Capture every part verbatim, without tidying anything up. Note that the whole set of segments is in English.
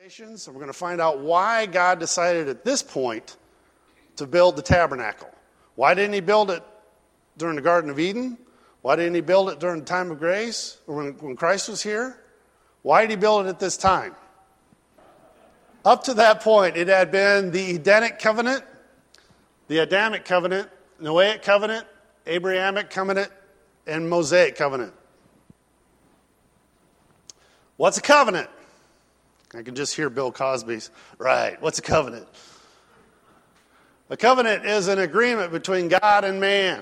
nations, and we're going to find out why God decided at this point to build the tabernacle. Why didn't he build it during the Garden of Eden? Why didn't he build it during the time of grace, or when, when Christ was here? Why did he build it at this time? Up to that point, it had been the Edenic covenant, the Adamic covenant, Noahic covenant, Abrahamic covenant, and Mosaic covenant. What's a covenant? I can just hear Bill Cosby's, right, what's a covenant? A covenant is an agreement between God and man.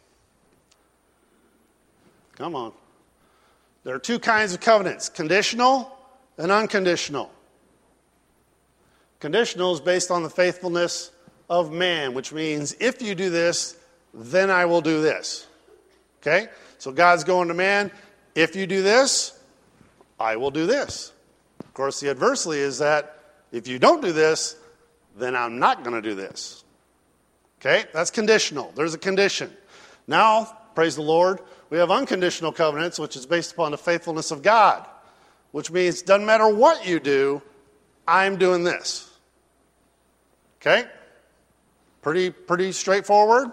Come on. There are two kinds of covenants, conditional and unconditional. Conditional is based on the faithfulness of man, which means if you do this, then I will do this. Okay? So God's going to man, if you do this, I will do this. Of course, the adversely is that if you don't do this, then I'm not going to do this. Okay? That's conditional. There's a condition. Now, praise the Lord, we have unconditional covenants, which is based upon the faithfulness of God, which means it doesn't matter what you do, I'm doing this. Okay? Pretty, pretty straightforward.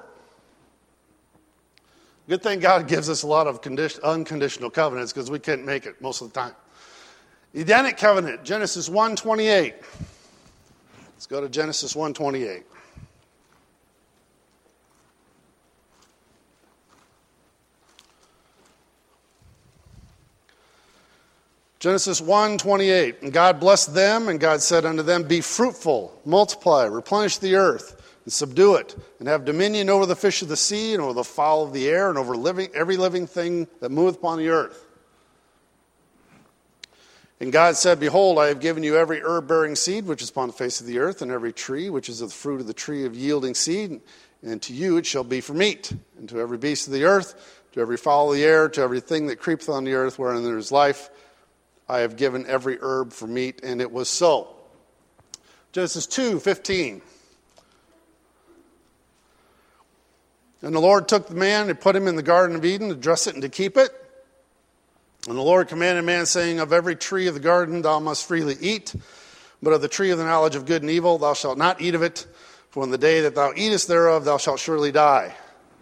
Good thing God gives us a lot of condition, unconditional covenants because we can't make it most of the time. Edenic covenant, Genesis one twenty-eight. Let's go to Genesis one twenty-eight. Genesis one twenty-eight. And God blessed them, and God said unto them, be fruitful, multiply, replenish the earth, and subdue it, and have dominion over the fish of the sea, and over the fowl of the air, and over living, every living thing that moveth upon the earth. And God said, behold, I have given you every herb-bearing seed which is upon the face of the earth, and every tree which is of the fruit of the tree of yielding seed, and to you it shall be for meat, and to every beast of the earth, to every fowl of the air, to everything that creepeth on the earth wherein there is life, I have given every herb for meat, and it was so. Genesis two fifteen. And the Lord took the man and put him in the Garden of Eden to dress it and to keep it. And the Lord commanded man, saying, of every tree of the garden thou must freely eat, but of the tree of the knowledge of good and evil thou shalt not eat of it, for in the day that thou eatest thereof thou shalt surely die.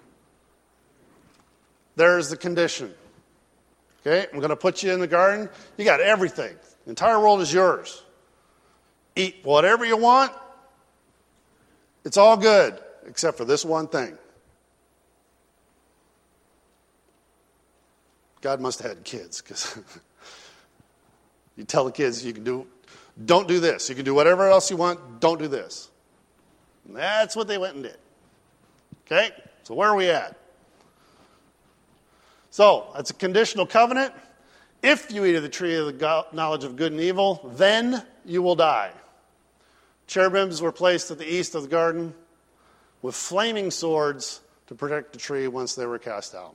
There is the condition. Okay, I'm going to put you in the garden. You got everything. The entire world is yours. Eat whatever you want. It's all good, except for this one thing. God must have had kids, because you tell the kids you can do, don't do this. You can do whatever else you want, don't do this. And that's what they went and did. Okay, so where are we at? So, that's a conditional covenant. If you eat of the tree of the knowledge of good and evil, then you will die. Cherubims were placed at the east of the garden with flaming swords to protect the tree once they were cast out.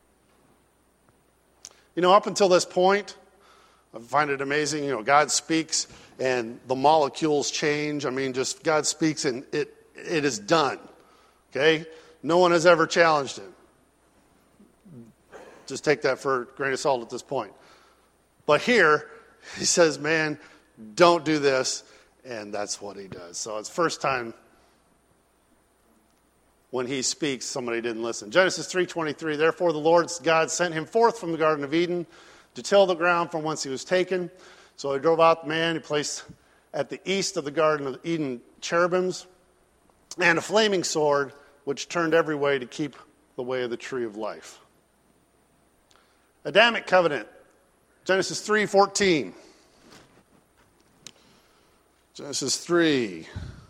You know, up until this point, I find it amazing, you know, God speaks and the molecules change. I mean, just God speaks and it it is done. Okay? No one has ever challenged him. Just take that for a grain of salt at this point. But here, he says, man, don't do this. And that's what he does. So it's first time when he speaks, somebody didn't listen. Genesis three twenty-three, therefore the Lord God sent him forth from the Garden of Eden to till the ground from whence he was taken. So he drove out the man. He placed at the east of the Garden of Eden cherubims and a flaming sword, which turned every way to keep the way of the tree of life. Adamic covenant, Genesis three fourteen. Genesis three.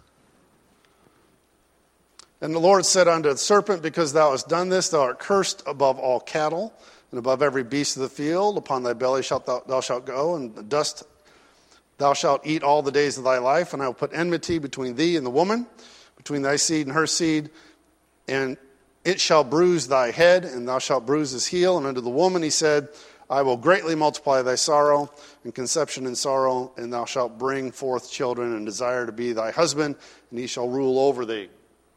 And the Lord said unto the serpent, because thou hast done this, thou art cursed above all cattle, and above every beast of the field. Upon thy belly shalt thou, thou shalt go, and the dust thou shalt eat all the days of thy life. And I will put enmity between thee and the woman, between thy seed and her seed, and it shall bruise thy head, and thou shalt bruise his heel. And unto the woman he said, I will greatly multiply thy sorrow, and conception and sorrow, and thou shalt bring forth children, and desire to be thy husband, and he shall rule over thee.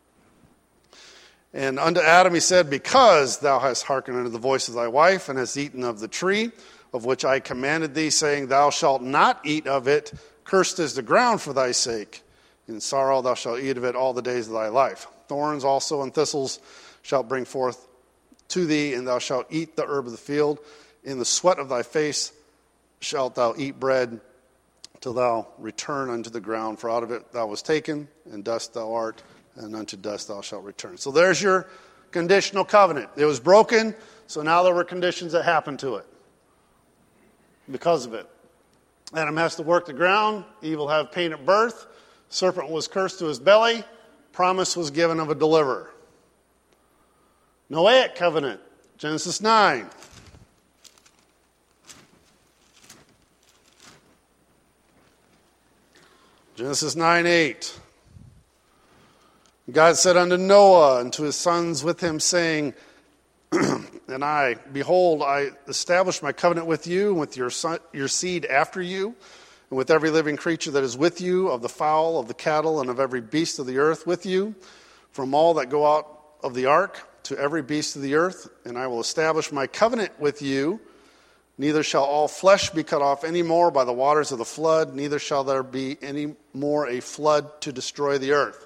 And unto Adam he said, because thou hast hearkened unto the voice of thy wife, and hast eaten of the tree of which I commanded thee, saying, thou shalt not eat of it, Cursed is the ground for thy sake. In sorrow thou shalt eat of it all the days of thy life. Thorns also and thistles shalt bring forth to thee, and thou shalt eat the herb of the field. In the sweat of thy face shalt thou eat bread, till thou return unto the ground. For out of it thou wast taken, and dust thou art, and unto dust thou shalt return. So there's your conditional covenant. It was broken, so now there were conditions that happened to it because of it. Adam has to work the ground. Eve will have pain at birth. Serpent was cursed to his belly. Promise was given of a deliverer. Noahic covenant, Genesis nine. Genesis nine eight. God said unto Noah and to his sons with him, saying, and I, behold, I establish my covenant with you and with your son, your seed after you, and with every living creature that is with you, of the fowl, of the cattle, and of every beast of the earth with you, from all that go out of the ark to every beast of the earth. And I will establish my covenant with you. Neither shall all flesh be cut off any more by the waters of the flood, neither shall there be any more a flood to destroy the earth.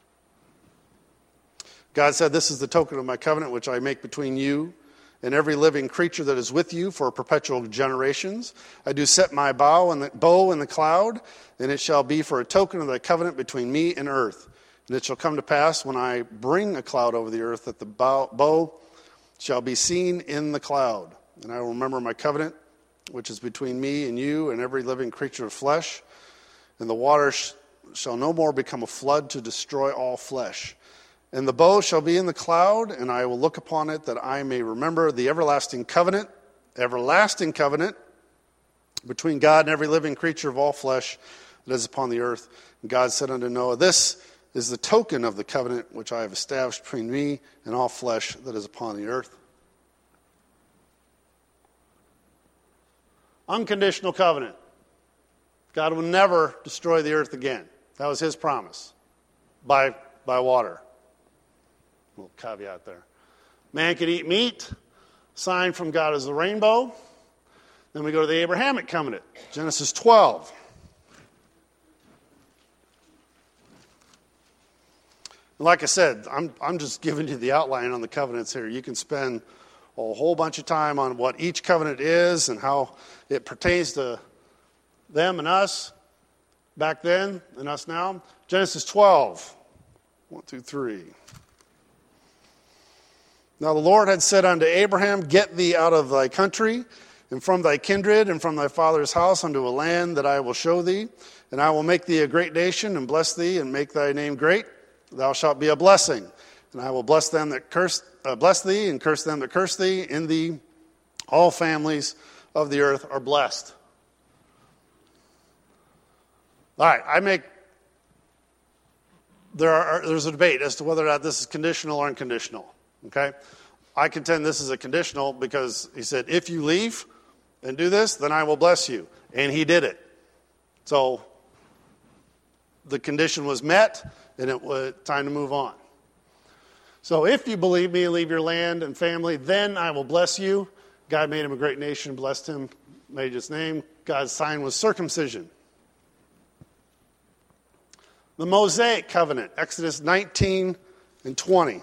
God said, this is the token of my covenant which I make between you and every living creature that is with you for perpetual generations. I do set my bow in the, bow in the cloud, and it shall be for a token of the covenant between me and earth. And it shall come to pass when I bring a cloud over the earth that the bow, bow shall be seen in the cloud. And I will remember my covenant, which is between me and you and every living creature of flesh. And the waters shall no more become a flood to destroy all flesh. And the bow shall be in the cloud, and I will look upon it that I may remember the everlasting covenant, everlasting covenant between God and every living creature of all flesh that is upon the earth. And God said unto Noah, this is the token of the covenant which I have established between me and all flesh that is upon the earth. Unconditional covenant. God will never destroy the earth again. That was his promise by, by water. A little caveat there. Man can eat meat. Sign from God is the rainbow. Then we go to the Abrahamic covenant. Genesis twelve. Like I said, I'm, I'm just giving you the outline on the covenants here. You can spend a whole bunch of time on what each covenant is and how it pertains to them and us back then and us now. Genesis twelve, one through three. Now the Lord had said unto Abraham, get thee out of thy country and from thy kindred and from thy father's house unto a land that I will show thee. And I will make thee a great nation and bless thee and make thy name great. Thou shalt be a blessing. And I will bless them that curse, uh, bless thee and curse them that curse thee. In thee all families of the earth are blessed. All right, I make, there are, there's a debate as to whether or not this is conditional or unconditional. Okay? I contend this is a conditional because he said, if you leave and do this, then I will bless you. And he did it. So the condition was met, and it was time to move on. So if you believe me and leave your land and family, then I will bless you. God made him a great nation, blessed him, made his name. God's sign was circumcision. The Mosaic covenant, Exodus nineteen and twenty.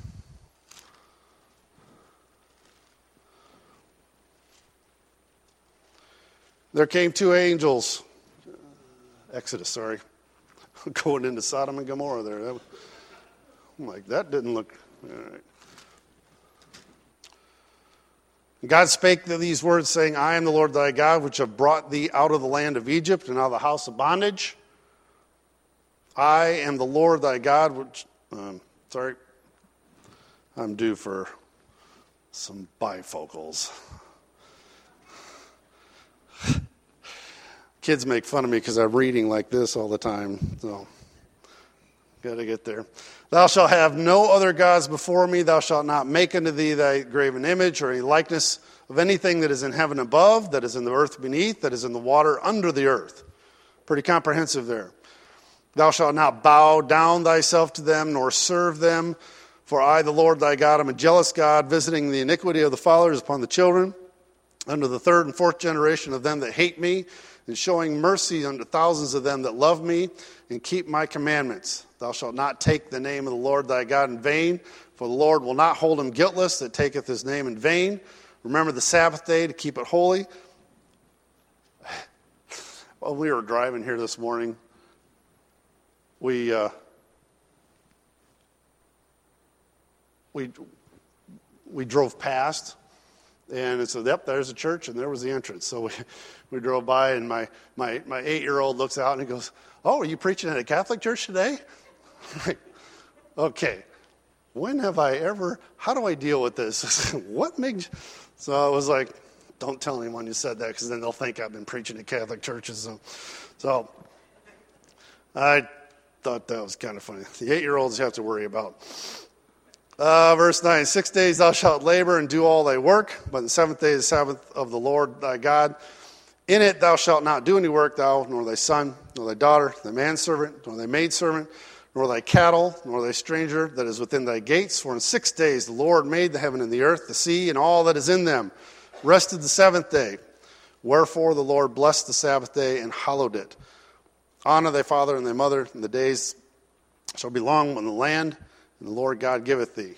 There came two angels, Exodus, sorry, going into Sodom and Gomorrah there. That, I'm like, that didn't look, all right. God spake these words, saying, I am the Lord thy God, which have brought thee out of the land of Egypt and out of the house of bondage. I am the Lord thy God, which, um, sorry, I'm due for some bifocals. Kids make fun of me because I'm reading like this all the time, so got to get there. Thou shalt have no other gods before me. Thou shalt not make unto thee thy graven image or any likeness of anything that is in heaven above, that is in the earth beneath, that is in the water under the earth. Pretty comprehensive there. Thou shalt not bow down thyself to them, nor serve them. For I, the Lord thy God, am a jealous God, visiting the iniquity of the fathers upon the children, unto the third and fourth generation of them that hate me, and showing mercy unto thousands of them that love me and keep my commandments. Thou shalt not take the name of the Lord thy God in vain, for the Lord will not hold him guiltless that taketh his name in vain. Remember the Sabbath day to keep it holy. While we were driving here this morning, we uh, we we drove past, and it said, "Yep, there's a church," and there was the entrance. So we, we drove by, and my, my, my eight-year-old looks out and he goes, "Oh, are you preaching at a Catholic church today?" Like, okay, when have I ever? How do I deal with this? What makes? So I was like, "Don't tell anyone you said that, because then they'll think I've been preaching at Catholic churches." So, so I thought that was kind of funny. The eight-year-olds you have to worry about. Uh, verse nine, six days thou shalt labor and do all thy work, but the seventh day is the Sabbath of the Lord thy God. In it thou shalt not do any work, thou, nor thy son, nor thy daughter, thy manservant, nor thy maidservant, nor thy cattle, nor thy stranger that is within thy gates. For in six days the Lord made the heaven and the earth, the sea, and all that is in them, rested the seventh day. Wherefore the Lord blessed the Sabbath day and hallowed it. Honor thy father and thy mother, and the days shall be long on the land, and the Lord God giveth thee.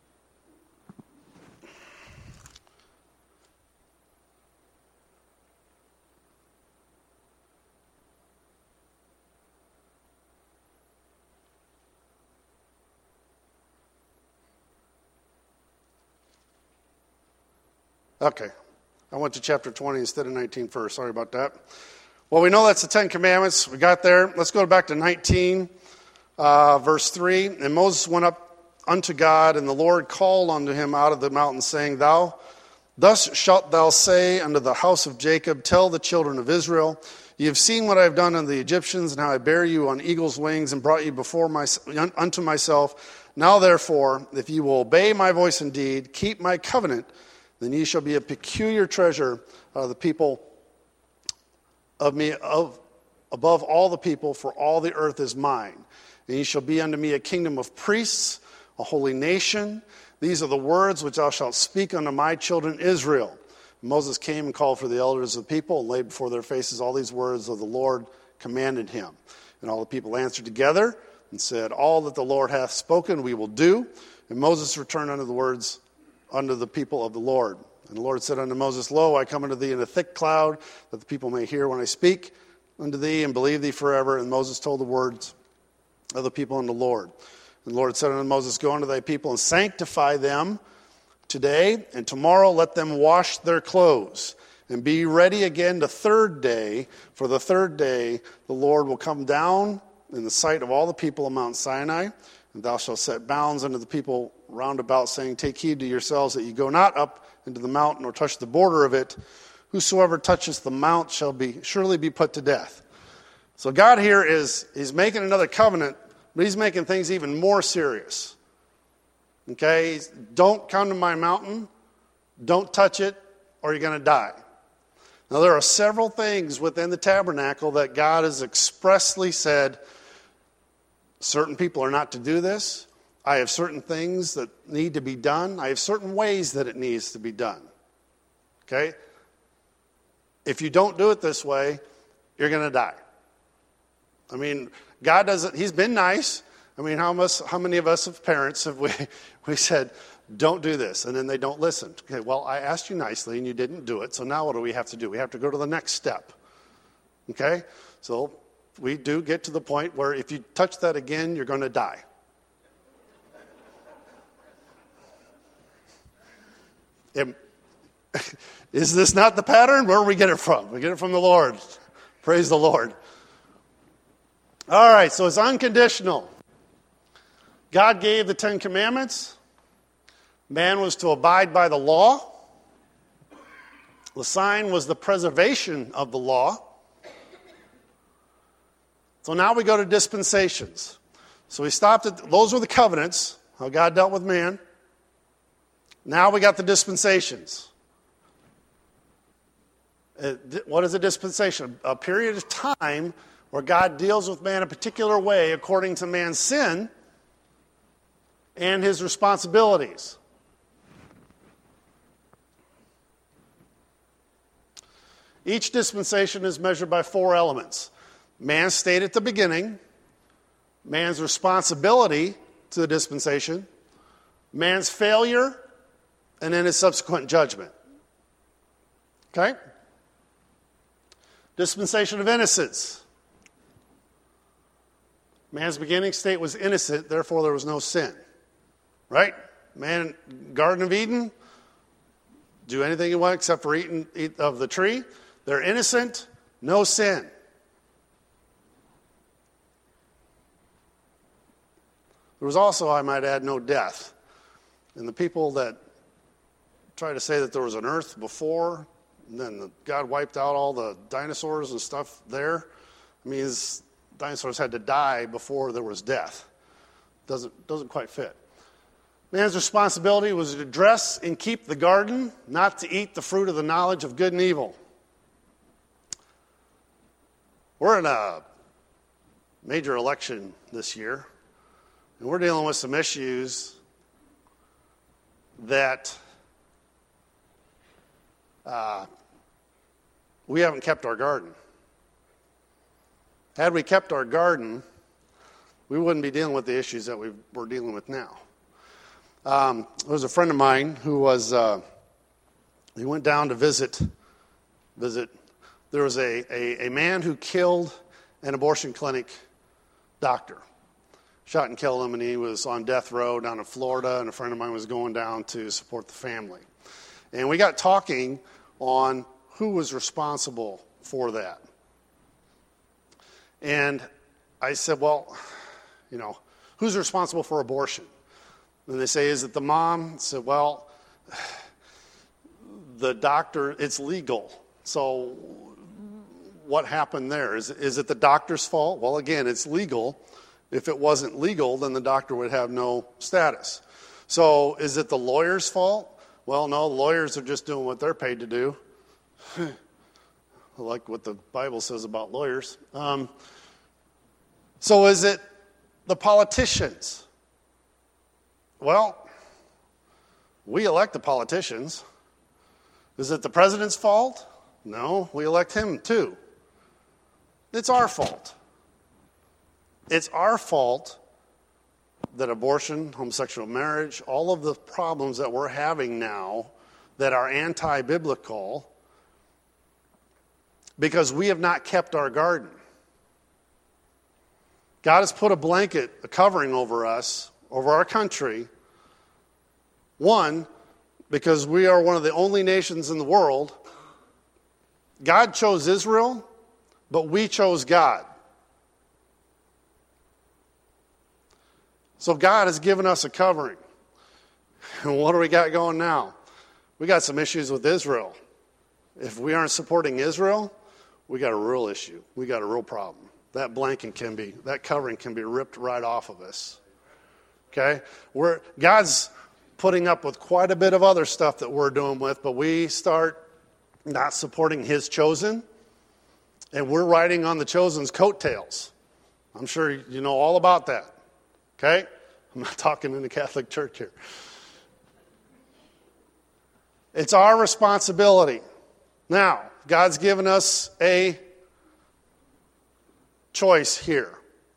Okay, I went to chapter twenty instead of nineteen first. Sorry about that. Well, we know that's the Ten Commandments. We got there. Let's go back to nineteen. Uh, verse three, and Moses went up unto God, and the Lord called unto him out of the mountain, saying, Thou, thus shalt thou say unto the house of Jacob, Tell the children of Israel, Ye have seen what I have done unto the Egyptians, and how I bare you on eagle's wings, and brought you before my, unto myself. Now therefore, if ye will obey my voice indeed, keep my covenant, then ye shall be a peculiar treasure of the people of me, of above all the people, for all the earth is mine. And ye shall be unto me a kingdom of priests, a holy nation. These are the words which thou shalt speak unto my children Israel. And Moses came and called for the elders of the people, and laid before their faces all these words of the Lord commanded him. And all the people answered together, and said, All that the Lord hath spoken we will do. And Moses returned unto the words unto the people of the Lord. And the Lord said unto Moses, Lo, I come unto thee in a thick cloud, that the people may hear when I speak unto thee, and believe thee forever. And Moses told the words of the people unto the Lord. And the Lord said unto Moses, Go unto thy people and sanctify them today, and tomorrow let them wash their clothes, and be ready again the third day. For the third day the Lord will come down in the sight of all the people of Mount Sinai, and thou shalt set bounds unto the people round about, saying, Take heed to yourselves that ye go not up into the mountain, or touch the border of it. Whosoever toucheth the mount shall be surely be put to death. So God here is he's making another covenant, but he's making things even more serious. Okay? He's, don't come to my mountain, don't touch it, or you're going to die. Now there are several things within the tabernacle that God has expressly said, certain people are not to do this. I have certain things that need to be done. I have certain ways that it needs to be done. Okay? If you don't do it this way, you're going to die. I mean, God doesn't, he's been nice. I mean, how much, how many of us as parents have we, we said, don't do this, and then they don't listen? Okay, well, I asked you nicely, and you didn't do it, so now what do we have to do? We have to go to the next step. Okay? So we do get to the point where if you touch that again, you're going to die. It, is this not the pattern? Where do we get it from? We get it from the Lord. Praise the Lord. All right, so it's unconditional. God gave the Ten Commandments. Man was to abide by the law. The sign was the preservation of the law. So now we go to dispensations. So we stopped at, those were the covenants, how God dealt with man. Now we got the dispensations. Uh, what is a dispensation? A period of time where God deals with man a particular way according to man's sin and his responsibilities. Each dispensation is measured by four elements. Man's state at the beginning, man's responsibility to the dispensation, man's failure, and then his subsequent judgment. Okay? Dispensation of innocence. Man's beginning state was innocent, therefore there was no sin. Right? Man, Garden of Eden, do anything you want except for eating eat of the tree. They're innocent, no sin. There was also, I might add, no death. And the people that try to say that there was an earth before, and then the, God wiped out all the dinosaurs and stuff there, I mean, dinosaurs had to die before there was death. Doesn't, doesn't quite fit. Man's responsibility was to dress and keep the garden, not to eat the fruit of the knowledge of good and evil. We're in a major election this year, and we're dealing with some issues that uh, we haven't kept our garden. Had we kept our garden, we wouldn't be dealing with the issues that we we're dealing with now. Um, there was a friend of mine who was, uh, he went down to visit, visit. There was a, a, a man who killed an abortion clinic doctor. Shot and killed him, and he was on death row down in Florida, and a friend of mine was going down to support the family. And we got talking on who was responsible for that. And I said, well, you know, who's responsible for abortion? And they say, is it the mom? I said, well, the doctor, it's legal. So what happened there? Is, is it the doctor's fault? Well, again, it's legal. If it wasn't legal, then the doctor would have no status. So is it the lawyer's fault? Well, no, lawyers are just doing what they're paid to do. I like what the Bible says about lawyers. Um, so is it the politicians? Well, we elect the politicians. Is it the president's fault? No, we elect him too. It's our fault. It's our fault that abortion, homosexual marriage, all of the problems that we're having now that are anti-biblical, because we have not kept our garden. God has put a blanket, a covering over us, over our country. One, because we are one of the only nations in the world. God chose Israel, but we chose God. So God has given us a covering. And what do we got going now? We got some issues with Israel. If we aren't supporting Israel, we got a real issue. We got a real problem. That blanket can be, that covering can be ripped right off of us. Okay? We're, God's putting up with quite a bit of other stuff that we're doing with, but we start not supporting His chosen, and we're riding on the chosen's coattails. I'm sure you know all about that. Okay? I'm not talking in the Catholic Church here. It's our responsibility. Now, God's given us a choice here.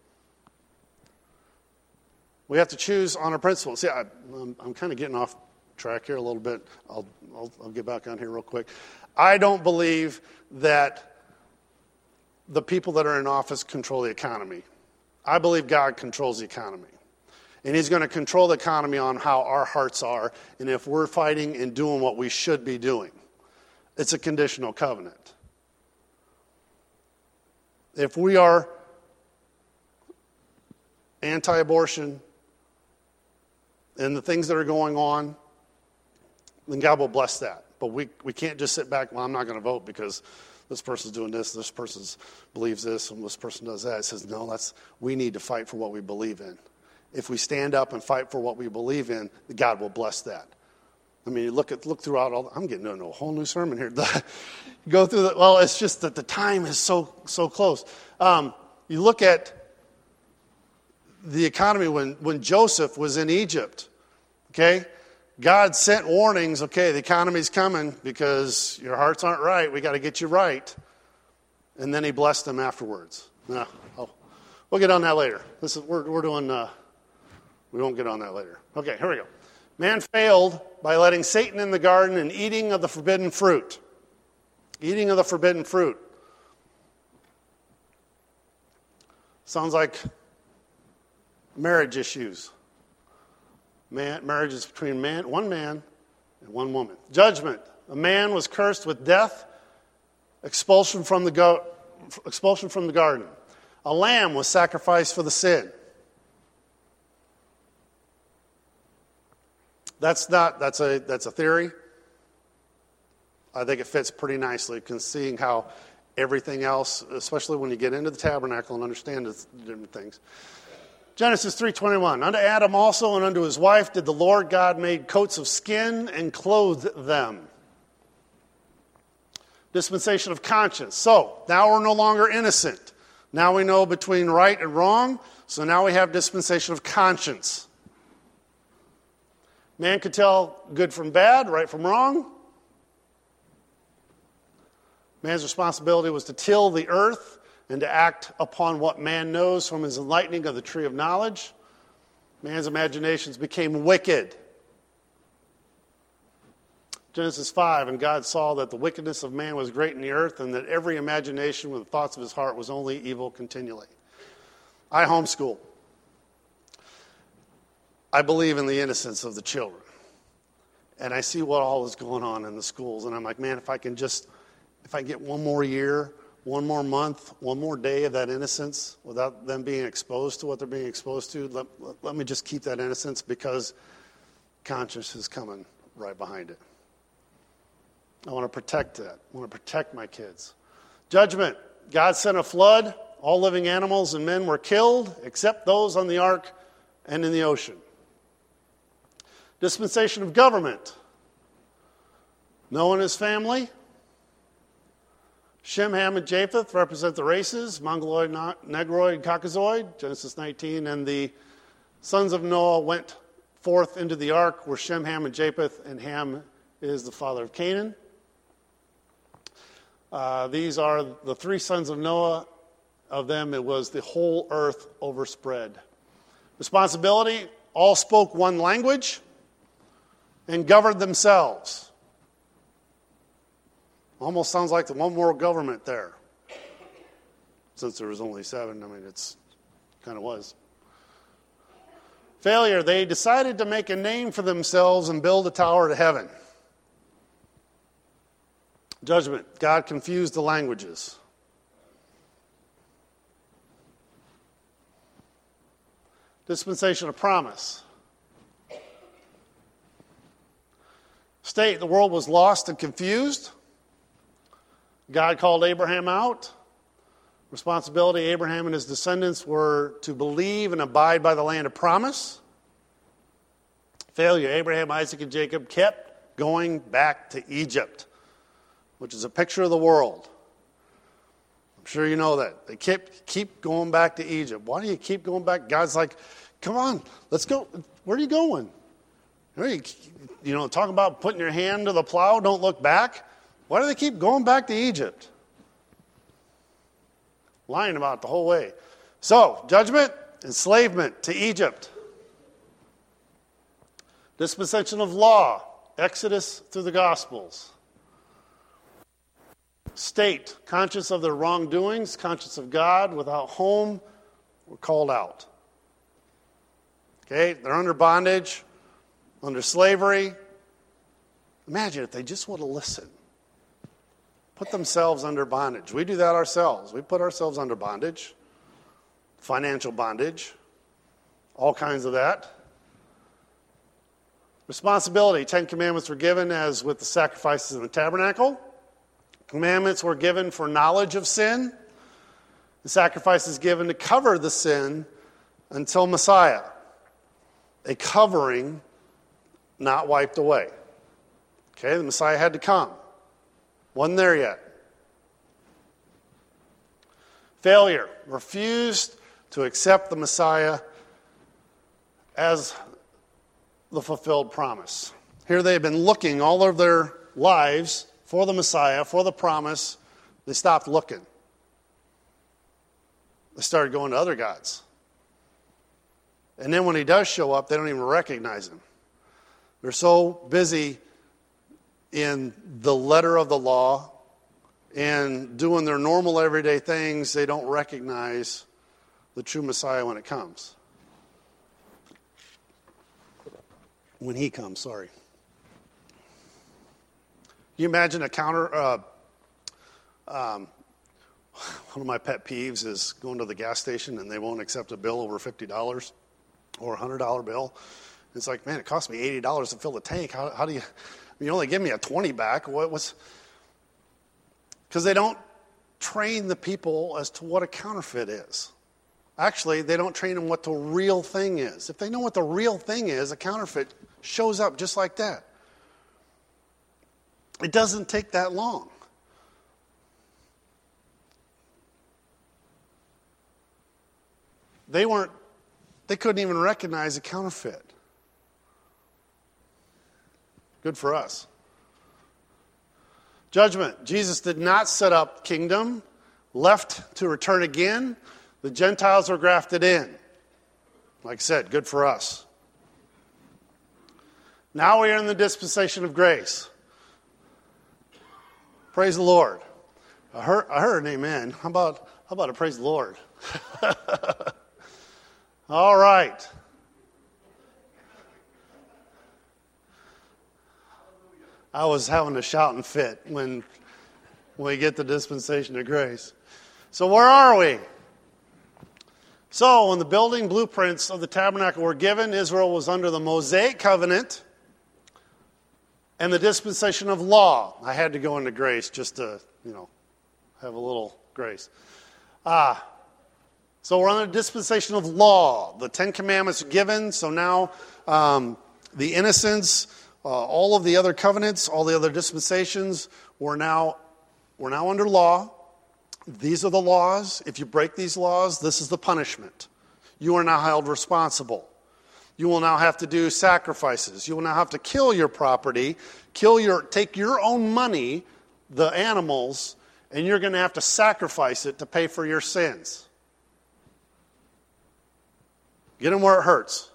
We have to choose on our principles. Yeah, I'm, I'm kind of getting off track here a little bit. I'll, I'll, I'll get back on here real quick. I don't believe that the people that are in office control the economy. I believe God controls the economy. And He's going to control the economy on how our hearts are and if we're fighting and doing what we should be doing. It's a conditional covenant. If we are anti-abortion and the things that are going on, then God will bless that. But we, we can't just sit back, well, I'm not going to vote because this person's doing this, this person believes this, and this person does that. It says, no, that's, we need to fight for what we believe in. If we stand up and fight for what we believe in, God will bless that. I mean, you look at look throughout all. I'm getting into a whole new sermon here. Go through the. Well, it's just that the time is so so close. Um, you look at the economy when when Joseph was in Egypt. Okay, God sent warnings, okay, the economy's coming because your hearts aren't right. We got to get you right. And then he blessed them afterwards. No, oh, we'll get on that later. This is we're we're doing. Uh, we won't get on that later. Okay, here we go. Man failed by letting Satan in the garden and eating of the forbidden fruit. Eating of the forbidden fruit. Sounds like marriage issues. Man, marriage is between man, one man and one woman. Judgment. A man was cursed with death, expulsion from the go, expulsion from the garden. A lamb was sacrificed for the sin. That's not. That's a. That's a theory. I think it fits pretty nicely, because seeing how everything else, especially when you get into the tabernacle and understand the different things. Genesis three twenty-one. Unto Adam also and unto his wife did the Lord God make coats of skin and clothed them. Dispensation of conscience. So, now we're no longer innocent. Now we know between right and wrong. So now we have dispensation of conscience. Man could tell good from bad, right from wrong. Man's responsibility was to till the earth and to act upon what man knows from his enlightening of the tree of knowledge. Man's imaginations became wicked. Genesis five, and God saw that the wickedness of man was great in the earth, and that every imagination with the thoughts of his heart was only evil continually. I homeschool. I believe in the innocence of the children. And I see what all is going on in the schools, and I'm like, man, if I can just, if I get one more year, one more month, one more day of that innocence without them being exposed to what they're being exposed to, let, let, let me just keep that innocence, because conscience is coming right behind it. I want to protect that. I want to protect my kids. Judgment. God sent a flood. All living animals and men were killed, except those on the ark and in the ocean. Dispensation of government. Noah and his family. Shem, Ham, and Japheth represent the races, Mongoloid, Negroid, and Caucasoid, Genesis nineteen. And the sons of Noah went forth into the ark, were Shem, Ham, and Japheth, and Ham is the father of Canaan. Uh, these are the three sons of Noah. Of them, it was the whole earth overspread. Responsibility, all spoke one language and governed themselves. Almost sounds like the one world government there. Since there was only seven, I mean, it's kind of was. Failure, they decided to make a name for themselves and build a tower to heaven. Judgment, God confused the languages. Dispensation of promise. State, the world was lost and confused. God called Abraham out. Responsibility, Abraham and his descendants were to believe and abide by the land of promise. Failure, Abraham, Isaac, and Jacob kept going back to Egypt, which is a picture of the world. I'm sure you know that. They keep, keep going back to Egypt. Why do you keep going back? God's like, come on, let's go. Where are you going? You know, talking about putting your hand to the plow, don't look back. Why do they keep going back to Egypt? Lying about it the whole way. So, judgment, enslavement to Egypt. Dispensation of law, Exodus through the Gospels. State, conscious of their wrongdoings, conscious of God, without home, were called out. Okay, they're under bondage, under slavery. Imagine if they just would have listened. Put themselves under bondage. We do that ourselves. We put ourselves under bondage, financial bondage, all kinds of that. Responsibility. Ten commandments were given as with the sacrifices in the tabernacle. Commandments were given for knowledge of sin. The sacrifice is given to cover the sin until Messiah. A covering, not wiped away. Okay, the Messiah had to come. Wasn't there yet. Failure. Refused to accept the Messiah as the fulfilled promise. Here they have been looking all of their lives for the Messiah, for the promise. They stopped looking. They started going to other gods. And then when he does show up, they don't even recognize him. They're so busy in the letter of the law and doing their normal everyday things, they don't recognize the true Messiah when it comes. When he comes, sorry. Can you imagine a counter... Uh, um, one of my pet peeves is going to the gas station and they won't accept a bill over fifty dollars or a one hundred dollar bill. It's like, man, it cost me eighty dollars to fill the tank. How, how do you... You only give me a twenty back. What was... Because they don't train the people as to what a counterfeit is. Actually, they don't train them what the real thing is. If they know what the real thing is, a counterfeit shows up just like that. It doesn't take that long. They weren't, they couldn't even recognize a counterfeit. Good for us. Judgment. Jesus did not set up kingdom, left to return again. The Gentiles were grafted in. Like I said, good for us. Now we are in the dispensation of grace. Praise the Lord. I heard, I heard an amen. How about, how about a praise the Lord? All right. I was having a shouting fit when, when we get the dispensation of grace. So where are we? So when the building blueprints of the tabernacle were given, Israel was under the Mosaic covenant and the dispensation of law. I had to go into grace just to, you know, have a little grace. Ah, so we're under the dispensation of law. The Ten Commandments are given, so now um, the innocents, uh, all of the other covenants, all the other dispensations, we're now, we're now under law. These are the laws. If you break these laws, this is the punishment. You are now held responsible. You will now have to do sacrifices. You will now have to kill your property, kill your, take your own money, the animals, and you're going to have to sacrifice it to pay for your sins. Get them where it hurts.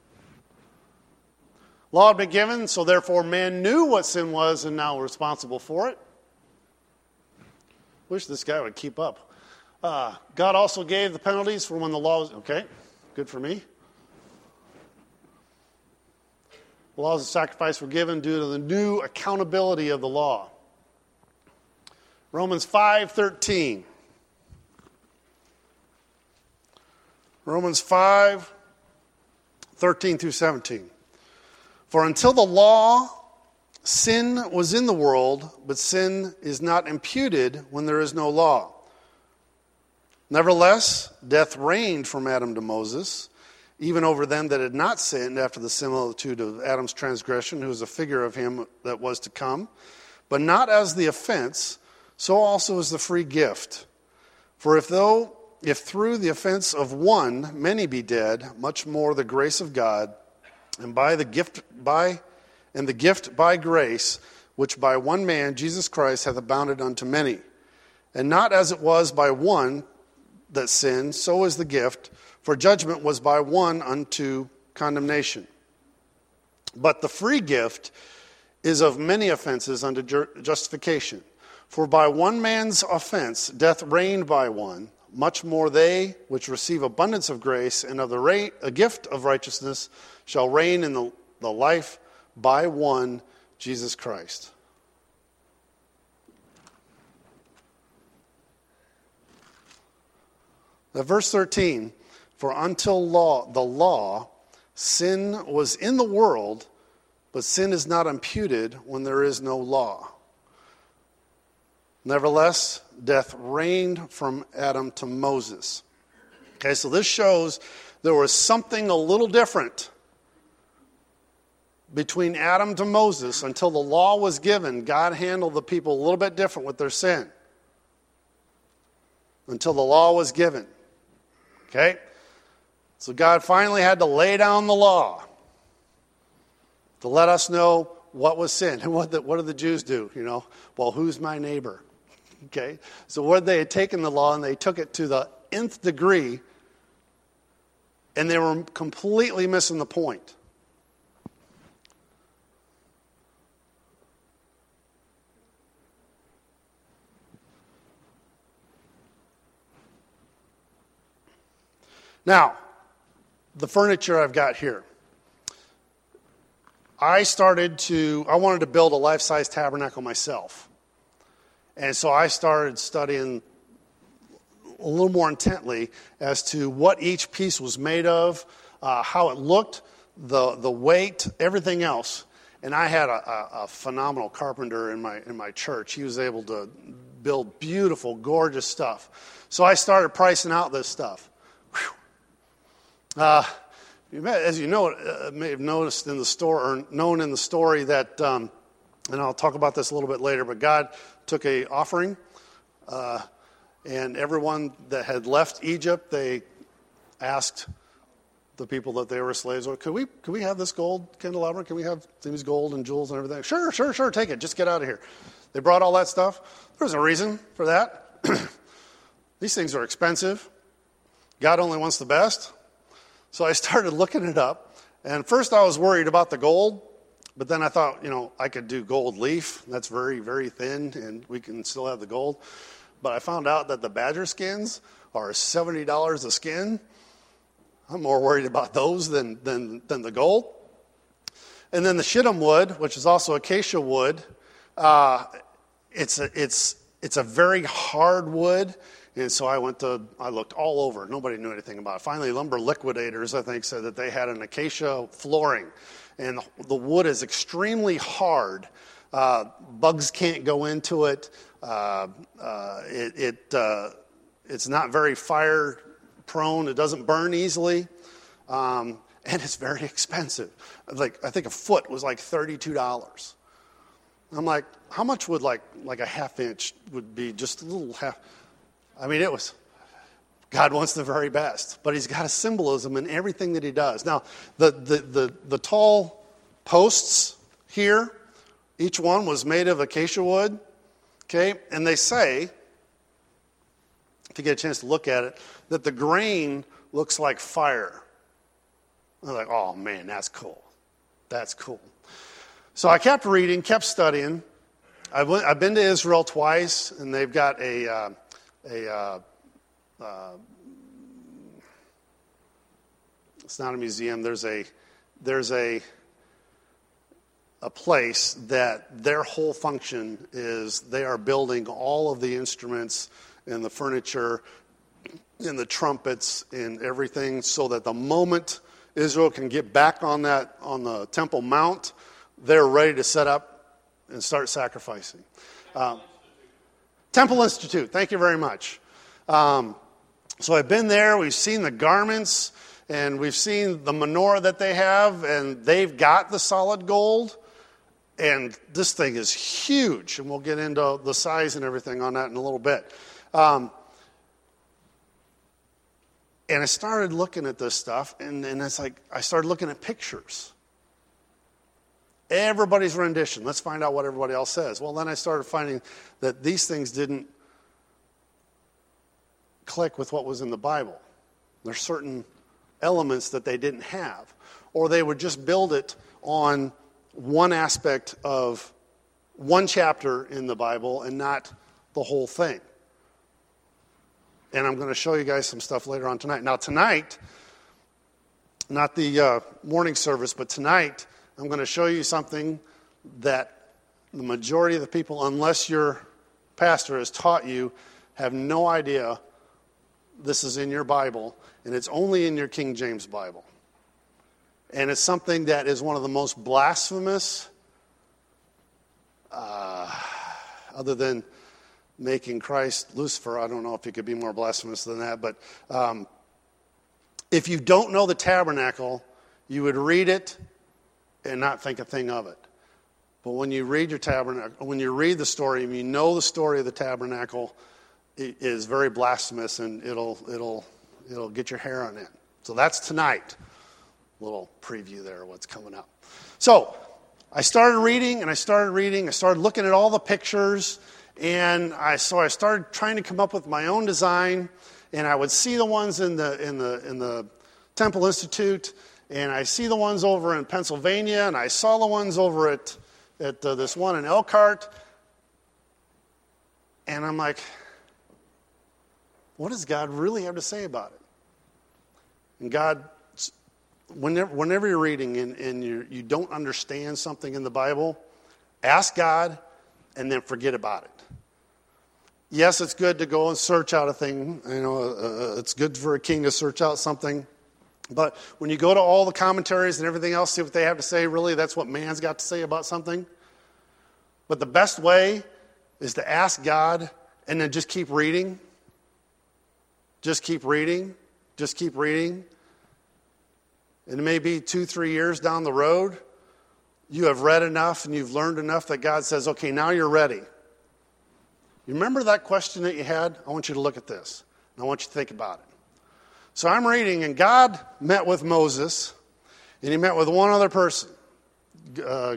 Law had been given, so therefore man knew what sin was and now responsible for it. Wish this guy would keep up. Uh, God also gave the penalties for when the law was... Okay, good for me. The laws of sacrifice were given due to the new accountability of the law. Romans five thirteen. Romans five thirteen through seventeen. For until the law, sin was in the world, but sin is not imputed when there is no law. Nevertheless, death reigned from Adam to Moses, even over them that had not sinned after the similitude of Adam's transgression, who was a figure of him that was to come. But not as the offense, so also is the free gift. For if though, if through the offense of one many be dead, much more the grace of God, and by the gift by and the gift by grace, which by one man, Jesus Christ, hath abounded unto many. And not as it was by one that sinned, so is the gift, for judgment was by one unto condemnation. But the free gift is of many offenses unto justification. For by one man's offense death reigned by one, much more they which receive abundance of grace and of the ra- a gift of righteousness shall reign in the, the life by one, Jesus Christ. Now, verse thirteen, for until law, the law, sin was in the world, but sin is not imputed when there is no law. Nevertheless, death reigned from Adam to Moses. Okay, so this shows there was something a little different between Adam to Moses. Until the law was given, God handled the people a little bit different with their sin. Until the law was given. Okay? So God finally had to lay down the law to let us know what was sin? And what, the, what did the Jews do? You know, well, who's my neighbor? Okay, so what they had taken the law and they took it to the nth degree, and they were completely missing the point. Now, the furniture I've got here. I started to, I wanted to build a life-size tabernacle myself. And so I started studying a little more intently as to what each piece was made of, uh, how it looked, the the weight, everything else. And I had a, a, a phenomenal carpenter in my in my church. He was able to build beautiful, gorgeous stuff. So I started pricing out this stuff. Uh, as you know, uh, may have noticed in the store, or known in the story that, um, and I'll talk about this a little bit later, but God took a offering, uh, and everyone that had left Egypt, they asked the people that they were slaves, well, could we could we have this gold candelabra? Can we have these gold and jewels and everything? Sure, sure, sure, take it. Just get out of here. They brought all that stuff. There was a reason for that. These things are expensive. God only wants the best. So I started looking it up, and first I was worried about the gold, but then I thought, you know, I could do gold leaf. That's very, very thin, and we can still have the gold. But I found out that the badger skins are seventy dollars a skin. I'm more worried about those than, than, than the gold. And then the shittim wood, which is also acacia wood, uh, it's a, it's it's a very hard wood. And so I went to, I looked all over. Nobody knew anything about it. Finally, Lumber Liquidators, I think, said that they had an acacia flooring. And the, the wood is extremely hard. Uh, bugs can't go into it. Uh, uh, it, it uh, it's not very fire prone. It doesn't burn easily. Um, and it's very expensive. Like, I think a foot was like thirty-two dollars. I'm like, how much would like like a half inch would be? Just a little half. I mean, it was, God wants the very best, but he's got a symbolism in everything that he does. Now, the, the, the, the tall posts here, each one was made of acacia wood, okay? And they say, if you get a chance to look at it, that the grain looks like fire. I'm like, oh man, that's cool. That's cool. So I kept reading, kept studying. I went, I've been to Israel twice, and they've got a... Uh, A, uh, uh, it's not a museum. There's a, there's a, a place that their whole function is they are building all of the instruments and the furniture and the trumpets and everything, so that the moment Israel can get back on that on the Temple Mount, they're ready to set up and start sacrificing. Um, Temple Institute, thank you very much. Um, so I've been there, we've seen the garments, and we've seen the menorah that they have, and they've got the solid gold, and this thing is huge, and we'll get into the size and everything on that in a little bit. Um, and I started looking at this stuff, and, and it's like, I started looking at pictures. Everybody's rendition. Let's find out what everybody else says. Well, then I started finding that these things didn't click with what was in the Bible. There's certain elements that they didn't have. Or they would just build it on one aspect of one chapter in the Bible and not the whole thing. And I'm going to show you guys some stuff later on tonight. Now tonight, not the uh, morning service, but tonight, I'm going to show you something that the majority of the people, unless your pastor has taught you, have no idea this is in your Bible, and it's only in your King James Bible. And it's something that is one of the most blasphemous, uh, other than making Christ Lucifer. I don't know if it could be more blasphemous than that, but um, if you don't know the tabernacle, you would read it and not think a thing of it. But when you read your tabernacle, when you read the story, and you know the story of the tabernacle, it is very blasphemous, and it'll it'll it'll get your hair on end. So that's tonight. Little preview there of what's coming up. So I started reading and I started reading. I started looking at all the pictures. And I, so I started trying to come up with my own design. And I would see the ones in the, in the, in the Temple Institute. And I see the ones over in Pennsylvania. And I saw the ones over at, at uh, this one in Elkhart. And I'm like, what does God really have to say about it? And God, whenever, whenever you're reading and, and you, you don't understand something in the Bible, ask God and then forget about it. Yes, it's good to go and search out a thing. You know, uh, it's good for a king to search out something. But when you go to all the commentaries and everything else, see what they have to say, really, that's what man's got to say about something. But the best way is to ask God and then just keep reading. Just keep reading. Just keep reading. And maybe two, three years down the road, you have read enough and you've learned enough that God says, okay, now you're ready. You remember that question that you had? I want you to look at this. And I want you to think about it. So I'm reading, and God met with Moses, and he met with one other person. Uh,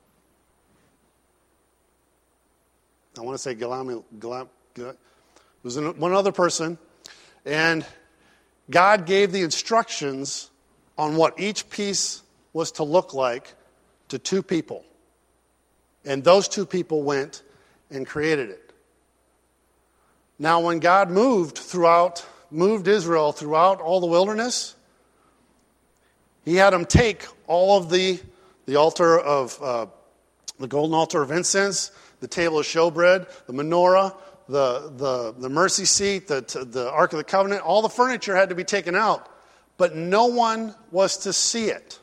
I want to say Galami, Galam, Galam, it was one other person, and God gave the instructions on what each piece was to look like to two people. And those two people went and created it. Now, when God moved throughout, moved Israel throughout all the wilderness, he had them take all of the, the altar of, uh, the golden altar of incense, the table of showbread, the menorah, the, the, the mercy seat, the, the Ark of the Covenant, all the furniture had to be taken out. But no one was to see it.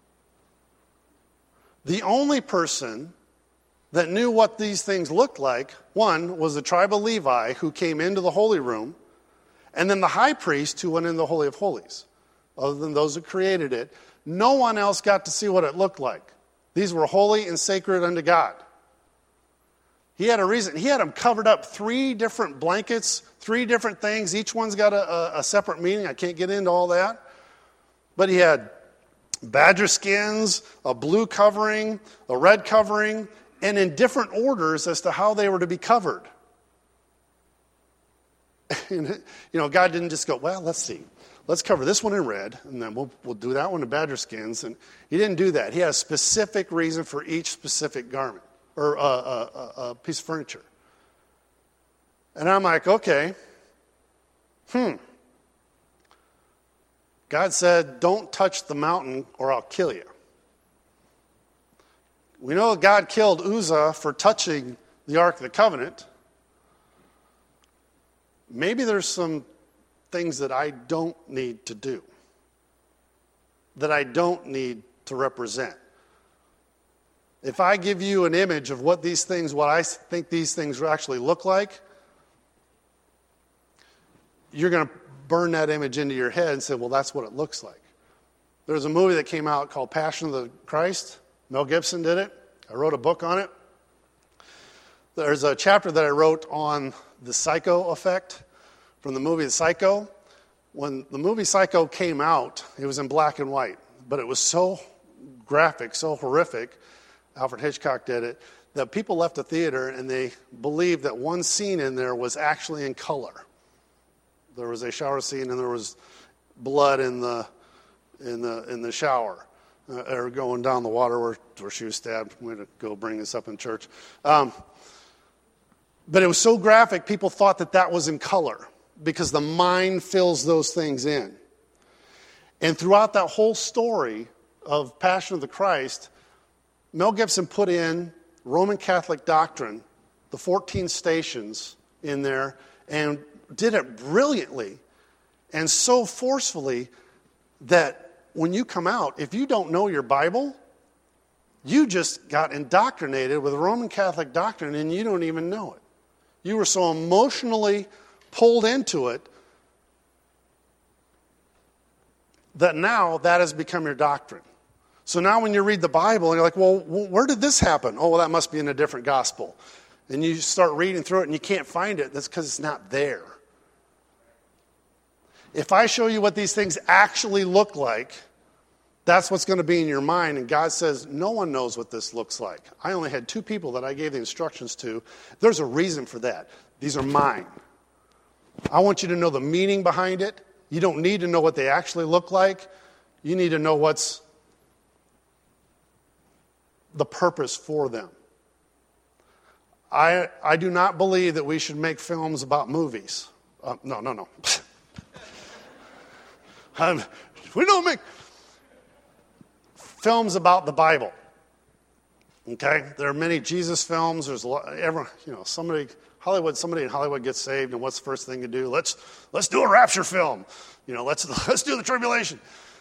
The only person that knew what these things looked like, one, was the tribe of Levi, who came into the holy room, and then the high priest, who went in the Holy of Holies. Other than those who created it, no one else got to see what it looked like. These were holy and sacred unto God. He had a reason. He had them covered up, three different blankets, three different things. Each one's got a, a, a separate meaning. I can't get into all that. But he had badger skins, a blue covering, a red covering, and in different orders as to how they were to be covered. And, you know, God didn't just go, well, let's see. Let's cover this one in red, and then we'll, we'll do that one in badger skins. And he didn't do that. He had a specific reason for each specific garment or uh, uh, uh, uh, piece of furniture. And I'm like, okay, hmm. God said, don't touch the mountain or I'll kill you. We know God killed Uzzah for touching the Ark of the Covenant. Maybe there's some things that I don't need to do, that I don't need to represent. If I give you an image of what these things, what I think these things actually look like, you're going to burn that image into your head and say, well, that's what it looks like. There's a movie that came out called Passion of the Christ. Mel Gibson did it. I wrote a book on it. There's a chapter that I wrote on the Psycho effect from the movie Psycho. When the movie Psycho came out, it was in black and white, but it was so graphic, so horrific, Alfred Hitchcock did it, that people left the theater and they believed that one scene in there was actually in color. There was a shower scene and there was blood in the in the in the shower. Uh, or going down the water where, where she was stabbed. I'm going to go bring this up in church. Um, but it was so graphic, people thought that that was in color because the mind fills those things in. And throughout that whole story of Passion of the Christ, Mel Gibson put in Roman Catholic doctrine, the fourteen stations in there, and did it brilliantly and so forcefully that when you come out, if you don't know your Bible, you just got indoctrinated with Roman Catholic doctrine and you don't even know it. You were so emotionally pulled into it that now that has become your doctrine. So now when you read the Bible and you're like, well, where did this happen? Oh, well, that must be in a different gospel. And you start reading through it and you can't find it. That's because it's not there. If I show you what these things actually look like, That's what's going to be in your mind. And God says, no one knows what this looks like. I only had two people that I gave the instructions to. There's a reason for that. These are mine. I want you to know the meaning behind it. You don't need to know what they actually look like. You need to know what's the purpose for them. I I do not believe that we should make films about movies. Uh, no, no, no. um, we don't make films about the Bible. Okay, there are many Jesus films. There's a lot. Everyone, you know, somebody Hollywood. Somebody in Hollywood gets saved, and what's the first thing to do? Let's let's do a rapture film. You know, let's let's do the tribulation.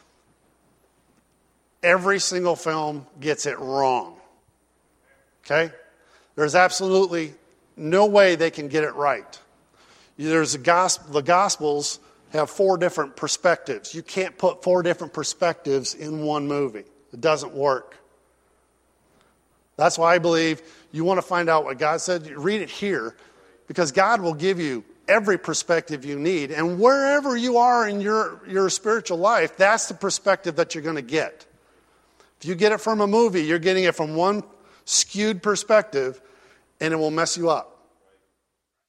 Every single film gets it wrong. Okay? There's absolutely no way they can get it right. There's a gospel, the Gospels have four different perspectives. You can't put four different perspectives in one movie. It doesn't work. That's why I believe you want to find out what God said, read it here, because God will give you every perspective you need. And wherever you are in your, your spiritual life, that's the perspective that you're going to get. If you get it from a movie, you're getting it from one skewed perspective, and it will mess you up.